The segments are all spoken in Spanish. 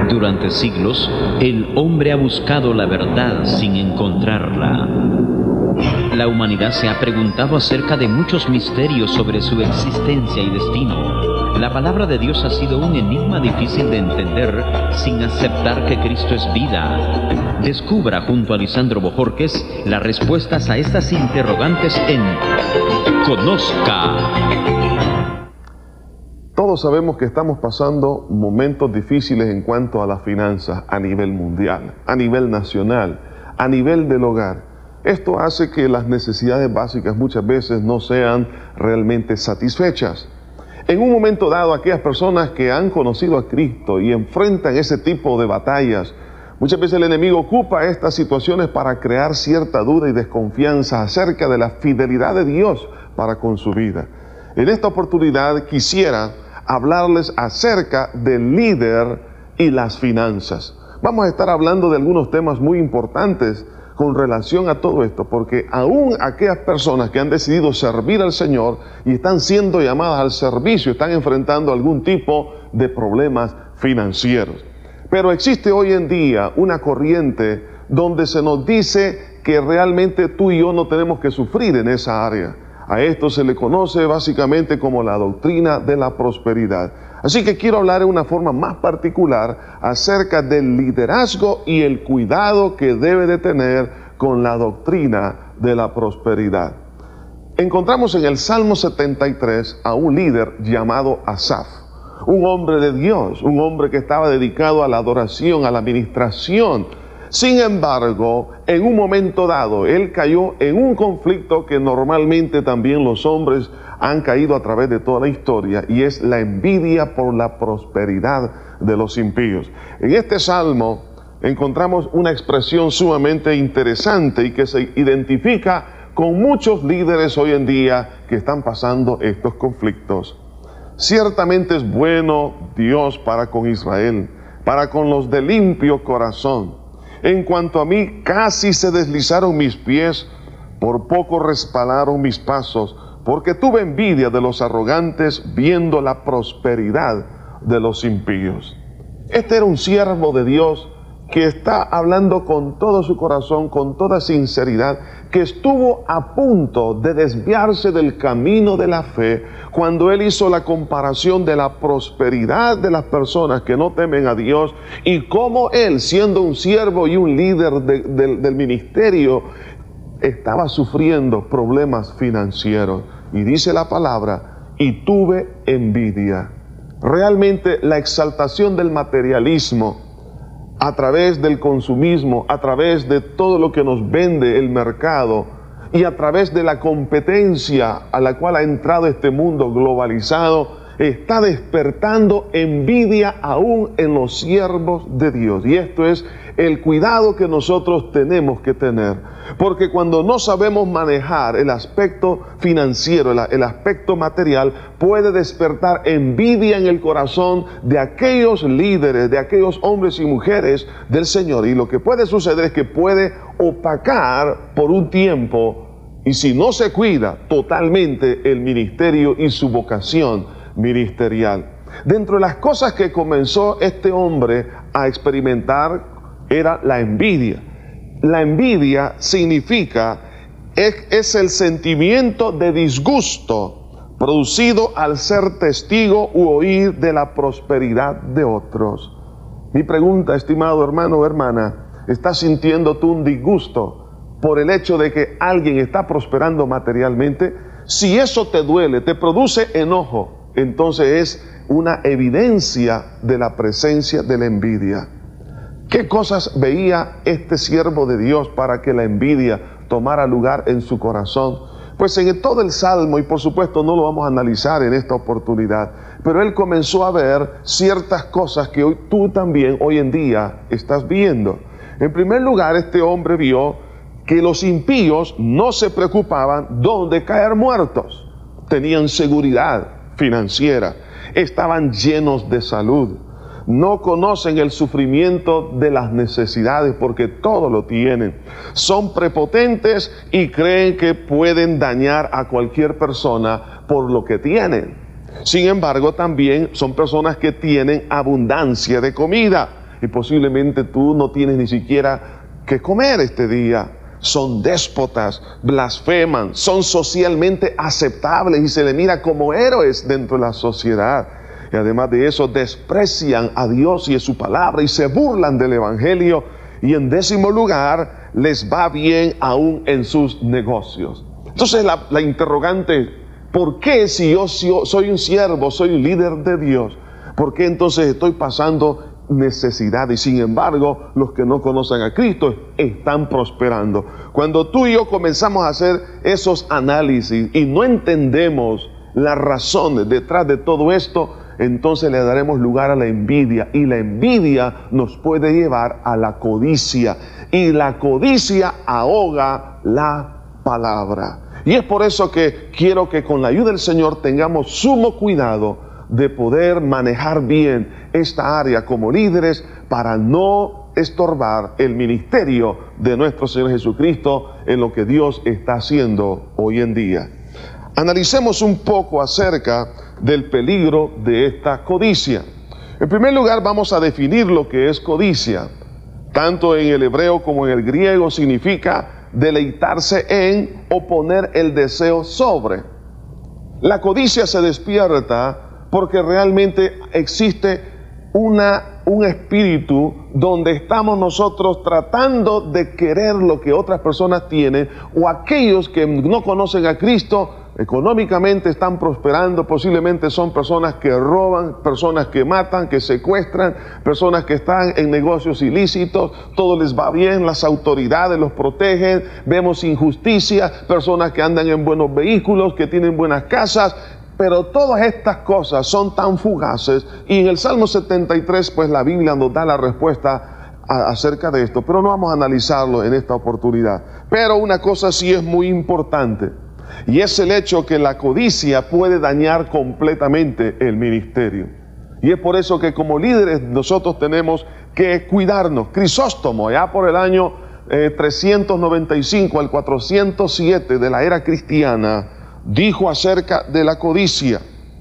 Durante siglos, el hombre ha buscado la verdad sin encontrarla. La humanidad se ha preguntado acerca de muchos misterios sobre su existencia y destino. La palabra de Dios ha sido un enigma difícil de entender sin aceptar que Cristo es vida. Descubra junto a Lisandro Bojorquez las respuestas a estas interrogantes en Conozca. Todos sabemos que estamos pasando momentos difíciles en cuanto a las finanzas a nivel mundial, a nivel nacional, a nivel del hogar. Esto hace que las necesidades básicas muchas veces no sean realmente satisfechas. En un momento dado, aquellas personas que han conocido a Cristo y enfrentan ese tipo de batallas, muchas veces el enemigo ocupa estas situaciones para crear cierta duda y desconfianza acerca de la fidelidad de Dios para con su vida. En esta oportunidad quisiera hablarles acerca del líder y las finanzas. Vamos a estar hablando de algunos temas muy importantes con relación a todo esto, porque aún aquellas personas que han decidido servir al Señor y están siendo llamadas al servicio, están enfrentando algún tipo de problemas financieros. Pero existe hoy en día una corriente donde se nos dice que realmente tú y yo no tenemos que sufrir en esa área. A esto se le conoce básicamente como la doctrina de la prosperidad. Así que quiero hablar de una forma más particular acerca del liderazgo y el cuidado que debe de tener con la doctrina de la prosperidad. Encontramos en el Salmo 73 a un líder llamado Asaf, un hombre de Dios, un hombre que estaba dedicado a la adoración, a la administración. Sin embargo, en un momento dado, él cayó en un conflicto que normalmente también los hombres han caído a través de toda la historia, y es la envidia por la prosperidad de los impíos. En este salmo encontramos una expresión sumamente interesante y que se identifica con muchos líderes hoy en día que están pasando estos conflictos. Ciertamente es bueno Dios para con Israel, para con los de limpio corazón. En cuanto a mí, casi se deslizaron mis pies, por poco resbalaron mis pasos, porque tuve envidia de los arrogantes viendo la prosperidad de los impíos. Este era un siervo de Dios que está hablando con todo su corazón, con toda sinceridad, que estuvo a punto de desviarse del camino de la fe cuando él hizo la comparación de la prosperidad de las personas que no temen a Dios y cómo él, siendo un siervo y un líder del ministerio, estaba sufriendo problemas financieros. Y dice la palabra, y tuve envidia. Realmente la exaltación del materialismo a través del consumismo, a través de todo lo que nos vende el mercado y a través de la competencia a la cual ha entrado este mundo globalizado, está despertando envidia aún en los siervos de Dios. Y esto es el cuidado que nosotros tenemos que tener, porque cuando no sabemos manejar el aspecto financiero, el aspecto material, puede despertar envidia en el corazón de aquellos líderes, de aquellos hombres y mujeres del Señor. Y lo que puede suceder es que puede opacar por un tiempo, y si no se cuida, totalmente el ministerio y su vocación ministerial. Dentro de las cosas que comenzó este hombre a experimentar era la envidia. La envidia significa, es el sentimiento de disgusto producido al ser testigo u oír de la prosperidad de otros. Mi pregunta, estimado hermano o hermana, ¿estás sintiendo tú un disgusto por el hecho de que alguien está prosperando materialmente? Si eso te duele, te produce enojo, entonces es una evidencia de la presencia de la envidia. ¿Qué cosas veía este siervo de Dios para que la envidia tomara lugar en su corazón? Pues en todo el Salmo, y por supuesto no lo vamos a analizar en esta oportunidad, pero él comenzó a ver ciertas cosas que hoy tú también hoy en día estás viendo. En primer lugar, este hombre vio que los impíos no se preocupaban dónde caer muertos. Tenían seguridad financiera, estaban llenos de salud. No conocen el sufrimiento de las necesidades porque todo lo tienen. Son prepotentes y creen que pueden dañar a cualquier persona por lo que tienen. Sin embargo, también son personas que tienen abundancia de comida. y posiblemente tú no tienes ni siquiera que comer este día. Son déspotas, blasfeman, son socialmente aceptables y se les mira como héroes dentro de la sociedad. Y además de eso, desprecian a Dios y a su palabra y se burlan del Evangelio. Y en 10º lugar, les va bien aún en sus negocios. Entonces la interrogante, ¿por qué si yo soy un siervo, soy un líder de Dios? ¿Por qué entonces estoy pasando necesidad? Y sin embargo, los que no conocen a Cristo están prosperando. Cuando tú y yo comenzamos a hacer esos análisis y no entendemos las razones detrás de todo esto, entonces le daremos lugar a la envidia, y la envidia nos puede llevar a la codicia, y la codicia ahoga la palabra. Y es por eso que quiero que con la ayuda del Señor tengamos sumo cuidado de poder manejar bien esta área como líderes para no estorbar el ministerio de nuestro Señor Jesucristo en lo que Dios está haciendo hoy en día. Analicemos un poco acerca del peligro de esta codicia. En primer lugar, vamos a definir lo que es codicia. Tanto en el hebreo como en el griego significa deleitarse en o poner el deseo sobre. La codicia se despierta porque realmente existe un espíritu donde estamos nosotros tratando de querer lo que otras personas tienen, o aquellos que no conocen a Cristo económicamente están prosperando. Posiblemente son personas que roban, personas que matan, que secuestran, personas que están en negocios ilícitos, todo les va bien, las autoridades los protegen, vemos injusticia, personas que andan en buenos vehículos, que tienen buenas casas. Pero todas estas cosas son tan fugaces, y en el Salmo 73 pues la Biblia nos da la respuesta acerca de esto, pero no vamos a analizarlo en esta oportunidad. Pero una cosa sí es muy importante, y es el hecho que la codicia puede dañar completamente el ministerio. Y es por eso que como líderes nosotros tenemos que cuidarnos. Crisóstomo, ya por el año 395 al 407 de la era cristiana, dijo acerca de la codicia: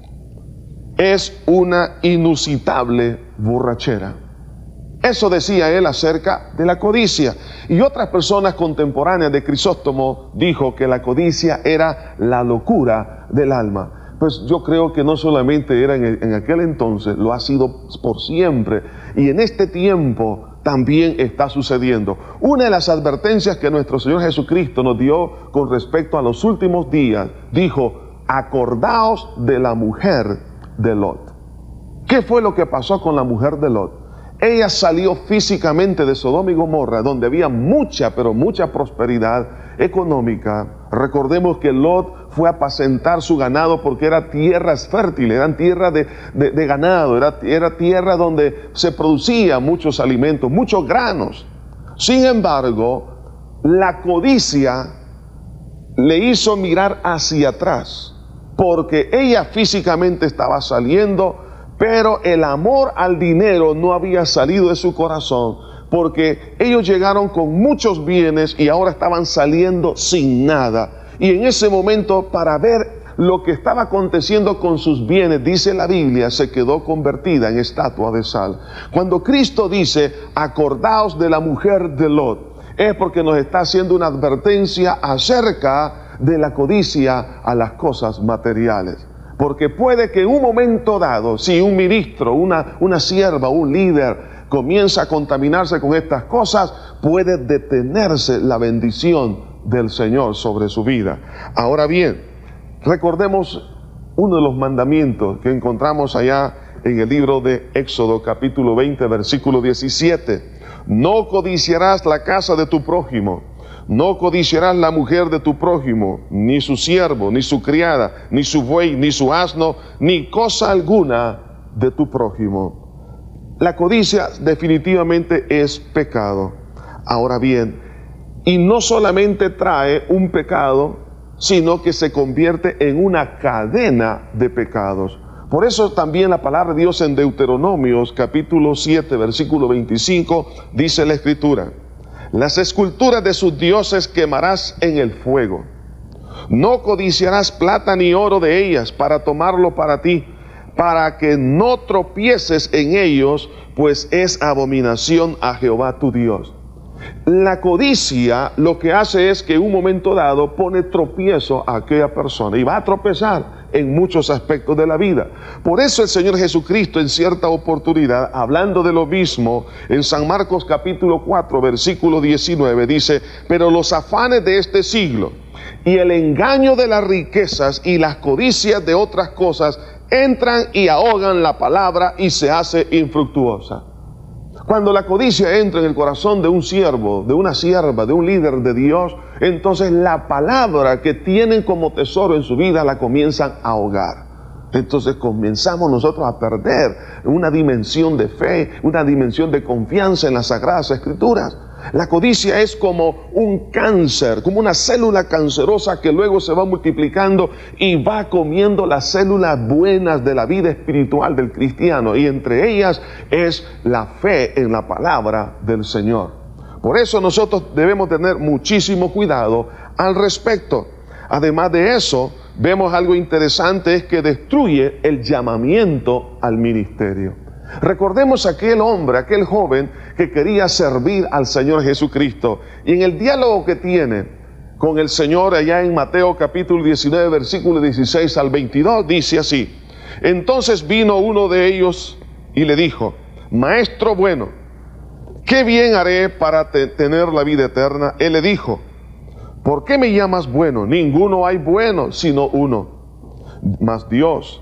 es una inusitable borrachera. Eso decía él acerca de la codicia. Y otras personas contemporáneas de Crisóstomo dijo que la codicia era la locura del alma. Pues yo creo que no solamente era en aquel entonces, lo ha sido por siempre. Y en este tiempo también está sucediendo. Una de las advertencias que nuestro Señor Jesucristo nos dio con respecto a los últimos días, dijo: acordaos de la mujer de Lot. ¿Qué fue lo que pasó con la mujer de Lot? Ella salió físicamente de Sodoma y Gomorra, donde había mucha, pero mucha prosperidad económica. Recordemos que Lot fue a apacentar su ganado porque era tierras fértiles, eran tierras de ganado, era tierra donde se producía muchos alimentos, muchos granos. Sin embargo, la codicia le hizo mirar hacia atrás, porque ella físicamente estaba saliendo, pero el amor al dinero no había salido de su corazón, porque ellos llegaron con muchos bienes y ahora estaban saliendo sin nada. Y en ese momento, para ver lo que estaba aconteciendo con sus bienes, dice la Biblia, se quedó convertida en estatua de sal. Cuando Cristo dice: acordaos de la mujer de Lot, es porque nos está haciendo una advertencia acerca de la codicia a las cosas materiales. Porque puede que en un momento dado, si un ministro, una sierva, un líder comienza a contaminarse con estas cosas, puede detenerse la bendición del Señor sobre su vida. Ahora bien, recordemos uno de los mandamientos que encontramos allá en el libro de Éxodo, capítulo 20, versículo 17. No codiciarás la casa de tu prójimo. No codiciarás la mujer de tu prójimo, ni su siervo, ni su criada, ni su buey, ni su asno, ni cosa alguna de tu prójimo. La codicia definitivamente es pecado. Ahora bien, y no solamente trae un pecado, sino que se convierte en una cadena de pecados. Por eso también la palabra de Dios en Deuteronomios capítulo 7, versículo 25, dice la Escritura: las esculturas de sus dioses quemarás en el fuego. No codiciarás plata ni oro de ellas para tomarlo para ti, para que no tropieces en ellos, pues es abominación a Jehová tu Dios. La codicia lo que hace es que en un momento dado pone tropiezo a aquella persona y va a tropezar en muchos aspectos de la vida. Por eso el Señor Jesucristo en cierta oportunidad, hablando de lo mismo, en San Marcos capítulo 4, versículo 19, dice: pero los afanes de este siglo y el engaño de las riquezas y las codicias de otras cosas entran y ahogan la palabra y se hace infructuosa. Cuando la codicia entra en el corazón de un siervo, de una sierva, de un líder de Dios, entonces la palabra que tienen como tesoro en su vida la comienzan a ahogar. Entonces comenzamos nosotros a perder una dimensión de fe, una dimensión de confianza en las Sagradas Escrituras. La codicia es como un cáncer, como una célula cancerosa que luego se va multiplicando y va comiendo las células buenas de la vida espiritual del cristiano, y entre ellas es la fe en la palabra del Señor. Por eso nosotros debemos tener muchísimo cuidado al respecto. Además de eso, vemos algo interesante, es que destruye el llamamiento al ministerio. Recordemos aquel hombre, aquel joven que quería servir al Señor Jesucristo, y en el diálogo que tiene con el Señor allá en Mateo capítulo 19, versículo 16 al 22, dice así: entonces vino uno de ellos y le dijo: maestro bueno, ¿qué bien haré para tener la vida eterna? Él le dijo: ¿por qué me llamas bueno? Ninguno hay bueno sino uno, mas Dios.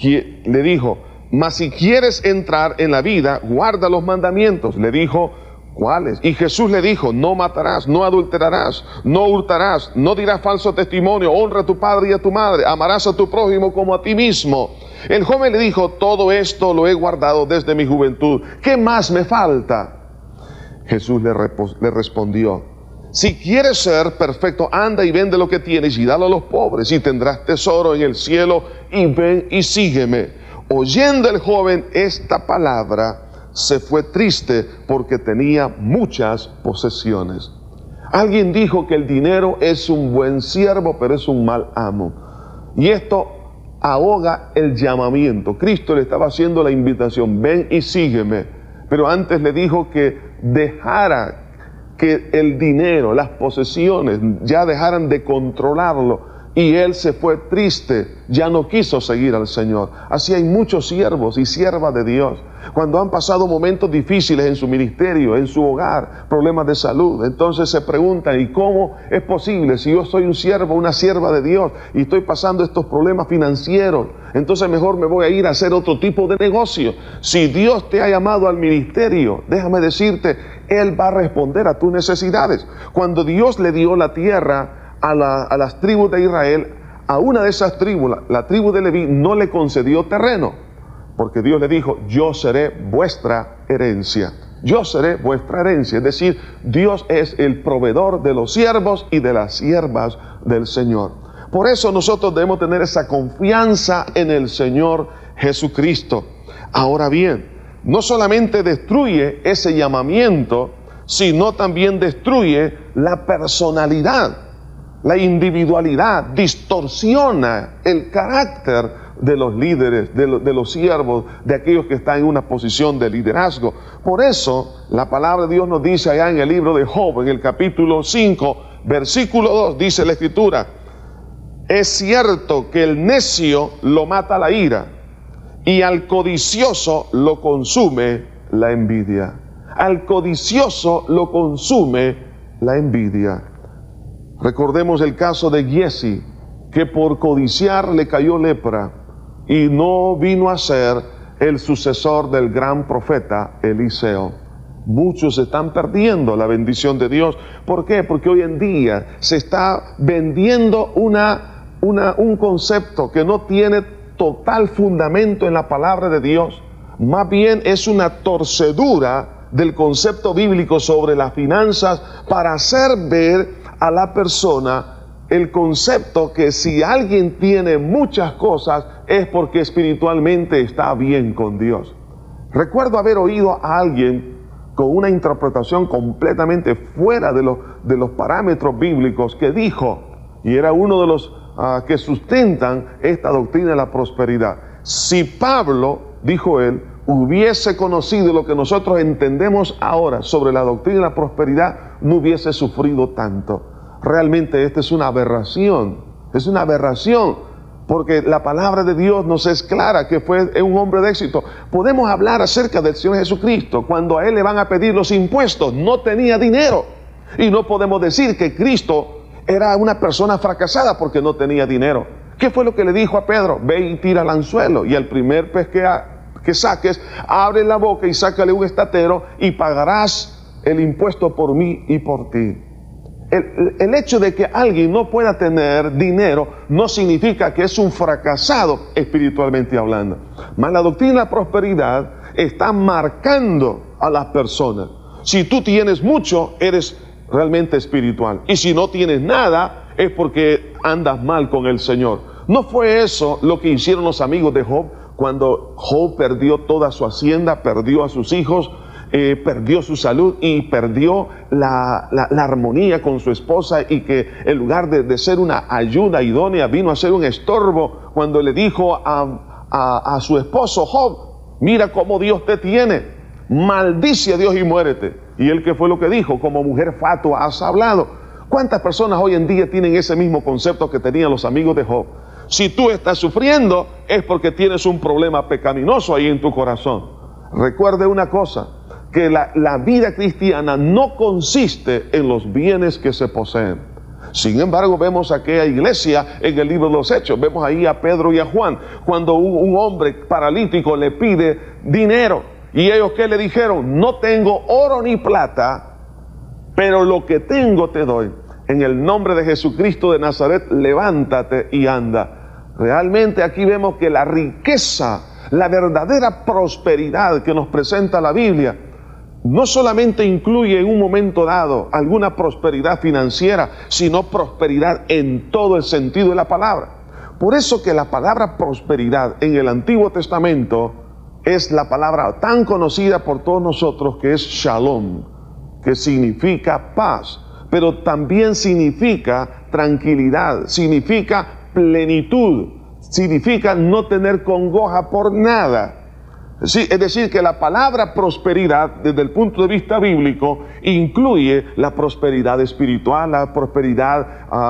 Le dijo: mas si quieres entrar en la vida, guarda los mandamientos. Le dijo: ¿cuáles? Y Jesús le dijo: no matarás, no adulterarás, no hurtarás, no dirás falso testimonio, honra a tu padre y a tu madre, amarás a tu prójimo como a ti mismo. El joven le dijo: todo esto lo he guardado desde mi juventud, ¿qué más me falta? Jesús le respondió: si quieres ser perfecto, anda y vende lo que tienes y dalo a los pobres, y tendrás tesoro en el cielo, y ven y sígueme. Oyendo el joven esta palabra, se fue triste porque tenía muchas posesiones. Alguien dijo que el dinero es un buen siervo, pero es un mal amo. Y esto ahoga el llamamiento. Cristo le estaba haciendo la invitación: ven y sígueme. Pero antes le dijo que dejara que el dinero, las posesiones, ya dejaran de controlarlo. Y él se fue triste, ya no quiso seguir al Señor. Así hay muchos siervos y siervas de Dios. Cuando han pasado momentos difíciles en su ministerio, en su hogar, problemas de salud, entonces se preguntan: ¿y cómo es posible si yo soy un siervo, una sierva de Dios, y estoy pasando estos problemas financieros? Entonces mejor me voy a ir a hacer otro tipo de negocio. Si Dios te ha llamado al ministerio, déjame decirte, Él va a responder a tus necesidades. Cuando Dios le dio la tierra a las tribus de Israel, a una de esas tribus, la tribu de Leví, no le concedió terreno, porque Dios le dijo: yo seré vuestra herencia. Yo seré vuestra herencia. Es decir, Dios es el proveedor de los siervos y de las siervas del Señor. Por eso nosotros debemos tener esa confianza en el Señor Jesucristo. Ahora bien, no solamente destruye ese llamamiento, sino también destruye la personalidad, la individualidad, distorsiona el carácter de los líderes, de los siervos, de aquellos que están en una posición de liderazgo. Por eso la palabra de Dios nos dice allá en el libro de Job, en el capítulo 5, versículo 2, dice la Escritura: es cierto que el necio lo mata la ira, y al codicioso lo consume la envidia. Al codicioso lo consume la envidia. Recordemos el caso de Giezi, que por codiciar le cayó lepra y no vino a ser el sucesor del gran profeta Eliseo. Muchos están perdiendo la bendición de Dios. ¿Por qué? Porque hoy en día se está vendiendo un concepto que no tiene total fundamento en la palabra de Dios. Más bien es una torcedura del concepto bíblico sobre las finanzas para hacer ver a la persona el concepto que si alguien tiene muchas cosas es porque espiritualmente está bien con Dios. Recuerdo haber oído a alguien con una interpretación completamente fuera de los parámetros bíblicos que dijo, y era uno de los que sustentan esta doctrina de la prosperidad, Si Pablo, dijo él, hubiese conocido lo que nosotros entendemos ahora sobre la doctrina de la prosperidad, no hubiese sufrido tanto. Realmente esta es una aberración, porque la palabra de Dios nos es clara que fue un hombre de éxito. Podemos hablar acerca del Señor Jesucristo. Cuando a Él le van a pedir los impuestos, no tenía dinero. Y no podemos decir que Cristo era una persona fracasada porque no tenía dinero. ¿Qué fue lo que le dijo a Pedro? Ve y tira al anzuelo, y al primer pez que saques, abre la boca y sácale un estatero, y pagarás el impuesto por mí y por ti. El hecho de que alguien no pueda tener dinero no significa que es un fracasado espiritualmente hablando. Mas la doctrina de la prosperidad está marcando a las personas. Si tú tienes mucho, eres realmente espiritual. Y si no tienes nada, es porque andas mal con el Señor. ¿No fue eso lo que hicieron los amigos de Job? Cuando Job perdió toda su hacienda, perdió a sus hijos, perdió su salud y perdió la armonía con su esposa, y que en lugar de ser una ayuda idónea vino a ser un estorbo, cuando le dijo a su esposo: Job, mira cómo Dios te tiene, maldice a Dios y muérete. Y él, ¿qué fue lo que dijo? Como mujer fatua has hablado. ¿Cuántas personas hoy en día tienen ese mismo concepto que tenían los amigos de Job? Si tú estás sufriendo, es porque tienes un problema pecaminoso ahí en tu corazón. Recuerde una cosa, que la vida cristiana no consiste en los bienes que se poseen. Sin embargo, vemos aquella iglesia en el libro de los Hechos, vemos ahí a Pedro y a Juan, cuando un hombre paralítico le pide dinero, y ellos, ¿qué le dijeron? No tengo oro ni plata, pero lo que tengo te doy. En el nombre de Jesucristo de Nazaret, levántate y anda. Realmente aquí vemos que la riqueza, la verdadera prosperidad que nos presenta la Biblia, no solamente incluye en un momento dado alguna prosperidad financiera, sino prosperidad en todo el sentido de la palabra. Por eso que la palabra prosperidad en el Antiguo Testamento es la palabra tan conocida por todos nosotros, que es shalom, que significa paz, pero también significa tranquilidad, significa plenitud, significa no tener congoja por nada. Sí, es decir, que la palabra prosperidad, desde el punto de vista bíblico, incluye la prosperidad espiritual, la prosperidad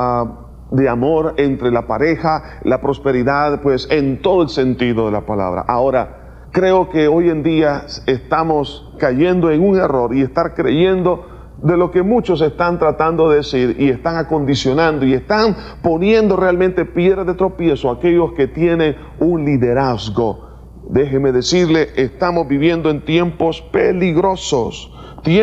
de amor entre la pareja, la prosperidad pues en todo el sentido de la palabra. Ahora, creo que hoy en día estamos cayendo en un error y estar creyendo de lo que muchos están tratando de decir, y están acondicionando y están poniendo realmente piedra de tropiezo a aquellos que tienen un liderazgo. Déjeme decirle, estamos viviendo en tiempos peligrosos,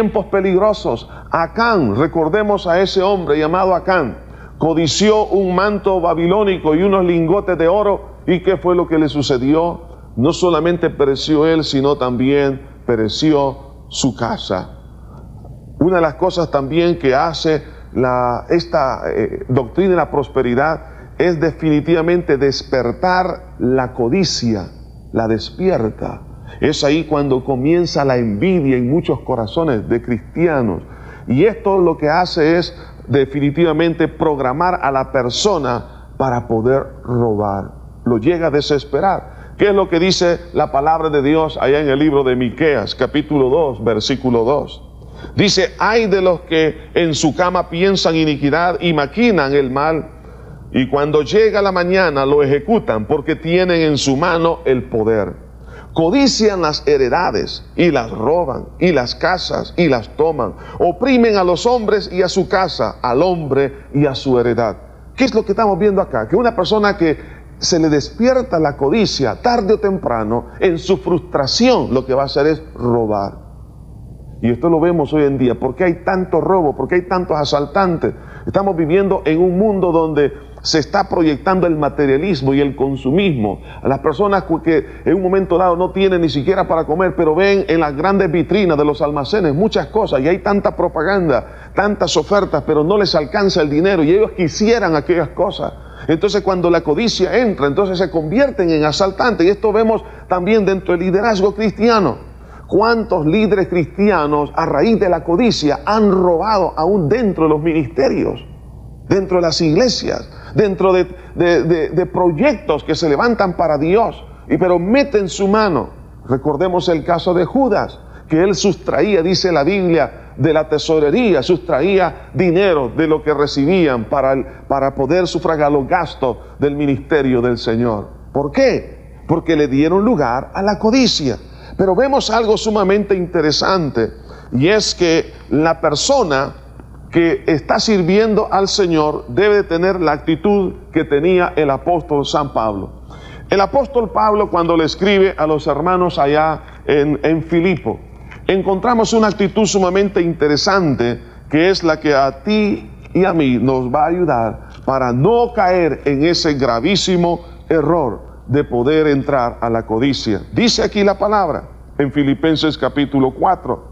Acán, recordemos a ese hombre llamado Acán, codició un manto babilónico y unos lingotes de oro, ¿y qué fue lo que le sucedió? No solamente pereció él, sino también pereció su casa. Una de las cosas también que hace esta doctrina de la prosperidad es definitivamente despertar la codicia. La despierta. Es ahí cuando comienza la envidia en muchos corazones de cristianos, y esto lo que hace es definitivamente programar a la persona para poder robar. Lo llega a desesperar. ¿Qué es lo que dice la palabra de Dios allá en el libro de Miqueas, capítulo 2, versículo 2? Dice: ay de los que en su cama piensan iniquidad y maquinan el mal, y cuando llega la mañana lo ejecutan, porque tienen en su mano el poder. Codician las heredades y las roban, y las casas y las toman. Oprimen a los hombres y a su casa, al hombre y a su heredad. ¿Qué es lo que estamos viendo acá? Que una persona que se le despierta la codicia, tarde o temprano, en su frustración, lo que va a hacer es robar. Y esto lo vemos hoy en día. ¿Por qué hay tanto robo? ¿Por qué hay tantos asaltantes? Estamos viviendo en un mundo donde se está proyectando el materialismo y el consumismo. A las personas que en un momento dado no tienen ni siquiera para comer, pero ven en las grandes vitrinas de los almacenes muchas cosas, y hay tanta propaganda, tantas ofertas, pero no les alcanza el dinero, y ellos quisieran aquellas cosas. Entonces, cuando la codicia entra, entonces se convierten en asaltantes. Y esto vemos también dentro del liderazgo cristiano. ¿Cuántos líderes cristianos a raíz de la codicia han robado aún dentro de los ministerios, dentro de las iglesias, dentro de proyectos que se levantan para Dios? pero meten su mano. Recordemos el caso de Judas, que él sustraía, dice la Biblia, de la tesorería, sustraía dinero de lo que recibían para poder sufragar los gastos del ministerio del Señor. ¿Por qué? Porque le dieron lugar a la codicia. Pero vemos algo sumamente interesante, y es que la persona que está sirviendo al Señor debe tener la actitud que tenía el apóstol San Pablo. El apóstol Pablo, cuando le escribe a los hermanos allá en Filipo, encontramos una actitud sumamente interesante, que es la que a ti y a mí nos va a ayudar para no caer en ese gravísimo error de poder entrar a la codicia. Dice aquí la palabra en Filipenses capítulo 4: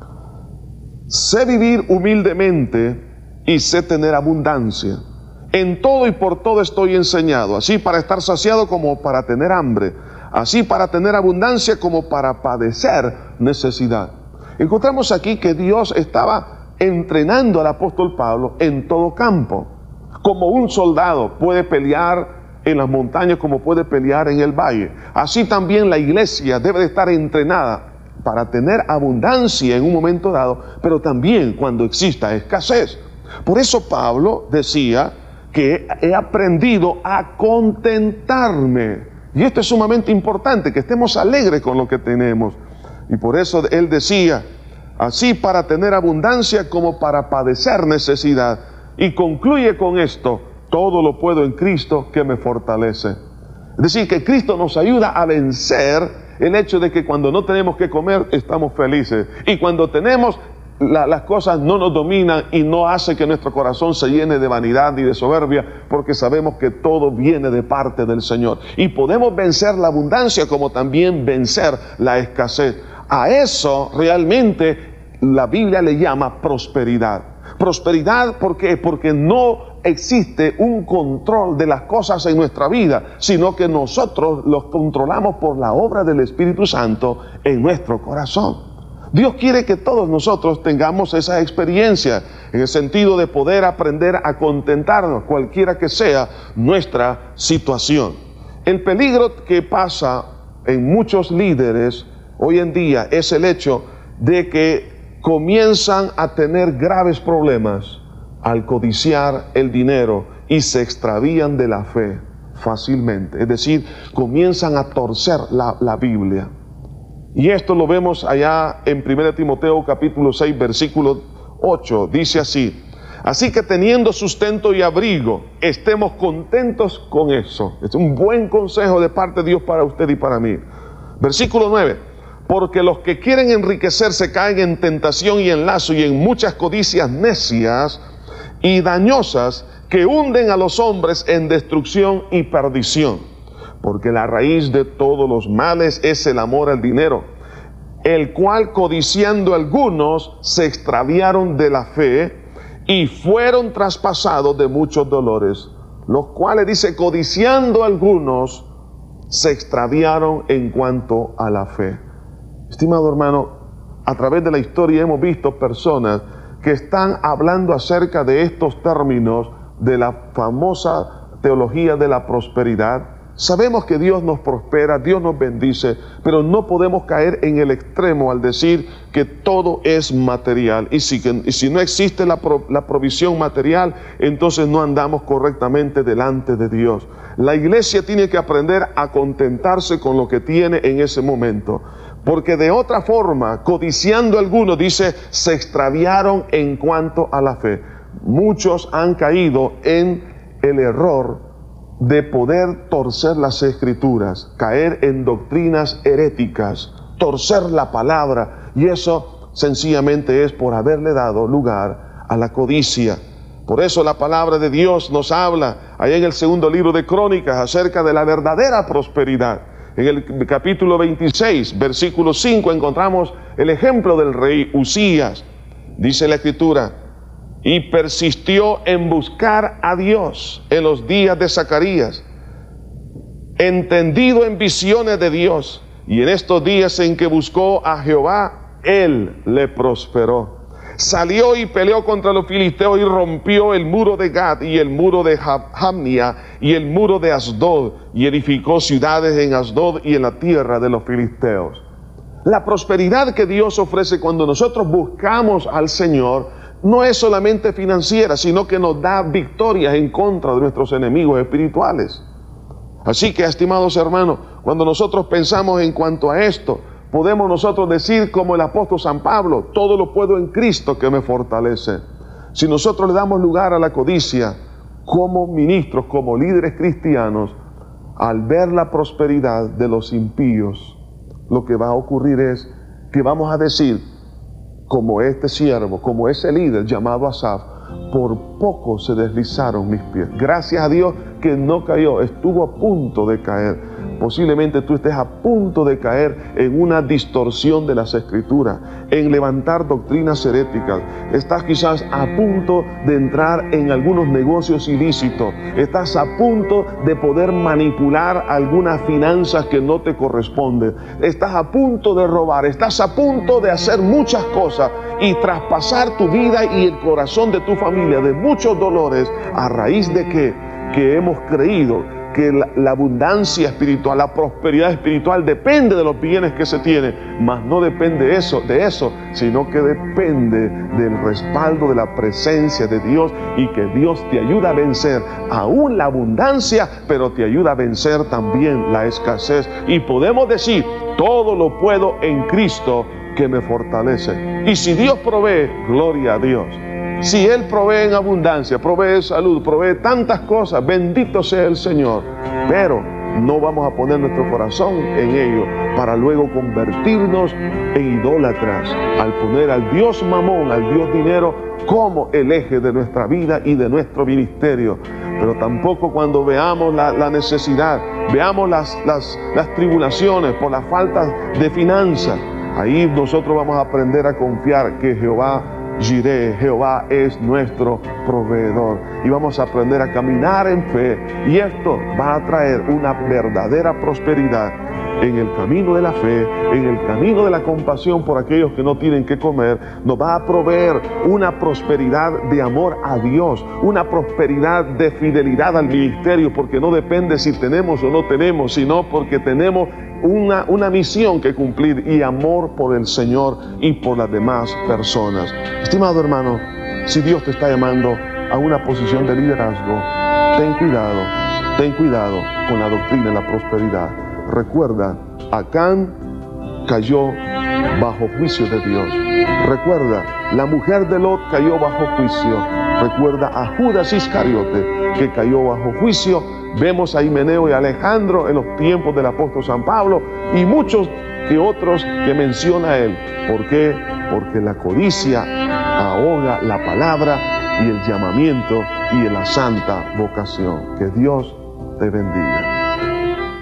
sé vivir humildemente y sé tener abundancia. En todo y por todo estoy enseñado, así para estar saciado como para tener hambre, así para tener abundancia como para padecer necesidad. Encontramos aquí que Dios estaba entrenando al apóstol Pablo en todo campo. Como un soldado puede pelear en las montañas, como puede pelear en el valle, así también la iglesia debe de estar entrenada para tener abundancia en un momento dado, pero también cuando exista escasez. Por eso Pablo decía que he aprendido a contentarme. Y esto es sumamente importante, que estemos alegres con lo que tenemos. Y por eso él decía, así para tener abundancia como para padecer necesidad. Y concluye con esto: todo lo puedo en Cristo que me fortalece. Es decir, que Cristo nos ayuda a vencer el hecho de que cuando no tenemos que comer estamos felices, y cuando tenemos las cosas no nos dominan y no hace que nuestro corazón se llene de vanidad ni de soberbia, porque sabemos que todo viene de parte del Señor. Y podemos vencer la abundancia como también vencer la escasez. A eso realmente la Biblia le llama prosperidad. Prosperidad, ¿por qué? Porque no existe un control de las cosas en nuestra vida, sino que nosotros los controlamos por la obra del Espíritu Santo en nuestro corazón. Dios quiere que todos nosotros tengamos esa experiencia, en el sentido de poder aprender a contentarnos, cualquiera que sea nuestra situación. El peligro que pasa en muchos líderes hoy en día es el hecho de que comienzan a tener graves problemas al codiciar el dinero y se extravían de la fe fácilmente. Es decir, comienzan a torcer la Biblia. Y esto lo vemos allá en 1 Timoteo capítulo 6 versículo 8. Dice así: así que teniendo sustento y abrigo, estemos contentos con eso. Es un buen consejo de parte de Dios para usted y para mí. Versículo 9: porque los que quieren enriquecerse caen en tentación y en lazo y en muchas codicias necias y dañosas que hunden a los hombres en destrucción y perdición. Porque la raíz de todos los males es el amor al dinero, el cual codiciando algunos se extraviaron de la fe y fueron traspasados de muchos dolores. Los cuales, dice, codiciando algunos se extraviaron en cuanto a la fe. Estimado hermano, a través de la historia hemos visto personas que están hablando acerca de estos términos de la famosa teología de la prosperidad. Sabemos que Dios nos prospera, Dios nos bendice, pero no podemos caer en el extremo al decir que todo es material. Y si no existe la provisión material, entonces no andamos correctamente delante de Dios. La iglesia tiene que aprender a contentarse con lo que tiene en ese momento, porque de otra forma, codiciando algunos, dice, se extraviaron en cuanto a la fe. Muchos han caído en el error de poder torcer las escrituras, caer en doctrinas heréticas, torcer la palabra, y eso sencillamente es por haberle dado lugar a la codicia. Por eso la palabra de Dios nos habla allá en el segundo libro de Crónicas acerca de la verdadera prosperidad. En el capítulo 26, versículo 5, encontramos el ejemplo del rey Usías. Dice la escritura: y persistió en buscar a Dios en los días de Zacarías, entendido en visiones de Dios, y en estos días en que buscó a Jehová, Él le prosperó. Salió y peleó contra los filisteos y rompió el muro de Gat y el muro de Jamnia y el muro de Asdod, y edificó ciudades en Asdod y en la tierra de los filisteos. La prosperidad que Dios ofrece cuando nosotros buscamos al Señor no es solamente financiera, sino que nos da victorias en contra de nuestros enemigos espirituales. Así que, estimados hermanos, cuando nosotros pensamos en cuanto a esto, podemos nosotros decir como el apóstol San Pablo: todo lo puedo en Cristo que me fortalece. Si nosotros le damos lugar a la codicia como ministros, como líderes cristianos, al ver la prosperidad de los impíos, lo que va a ocurrir es que vamos a decir, como este siervo, como ese líder llamado Asaf: por poco se deslizaron mis pies. Gracias a Dios que no cayó, estuvo a punto de caer. Posiblemente tú estés a punto de caer en una distorsión de las Escrituras, en levantar doctrinas heréticas. Estás quizás a punto de entrar en algunos negocios ilícitos. Estás a punto de poder manipular algunas finanzas que no te corresponden. Estás a punto de robar. Estás a punto de hacer muchas cosas y traspasar tu vida y el corazón de tu familia de muchos dolores a raíz de que hemos creído que la abundancia espiritual, la prosperidad espiritual depende de los bienes que se tienen, mas no depende de eso, sino que depende del respaldo de la presencia de Dios, y que Dios te ayuda a vencer aún la abundancia, pero te ayuda a vencer también la escasez. Y podemos decir: todo lo puedo en Cristo que me fortalece. Y si Dios provee, gloria a Dios. Si Él provee en abundancia, provee salud, provee tantas cosas, bendito sea el Señor. Pero no vamos a poner nuestro corazón en ello para luego convertirnos en idólatras, al poner al Dios mamón, al Dios dinero, como el eje de nuestra vida y de nuestro ministerio. Pero tampoco cuando veamos la necesidad, veamos las tribulaciones por la falta de finanzas, ahí nosotros vamos a aprender a confiar que Jehová es nuestro proveedor, y vamos a aprender a caminar en fe, y esto va a traer una verdadera prosperidad en el camino de la fe, en el camino de la compasión por aquellos que no tienen que comer. Nos va a proveer una prosperidad de amor a Dios, una prosperidad de fidelidad al ministerio, porque no depende si tenemos o no tenemos, sino porque tenemos una misión que cumplir, y amor por el Señor y por las demás personas. Estimado hermano, si Dios te está llamando a una posición de liderazgo, ten cuidado con la doctrina de la prosperidad. Recuerda, Acán cayó bajo juicio de Dios. Recuerda, la mujer de Lot cayó bajo juicio. Recuerda a Judas Iscariote, que cayó bajo juicio. Vemos a Himeneo y Alejandro en los tiempos del apóstol San Pablo, y muchos que otros que menciona él. ¿Por qué? Porque la codicia ahoga la palabra y el llamamiento y la santa vocación. Que Dios te bendiga.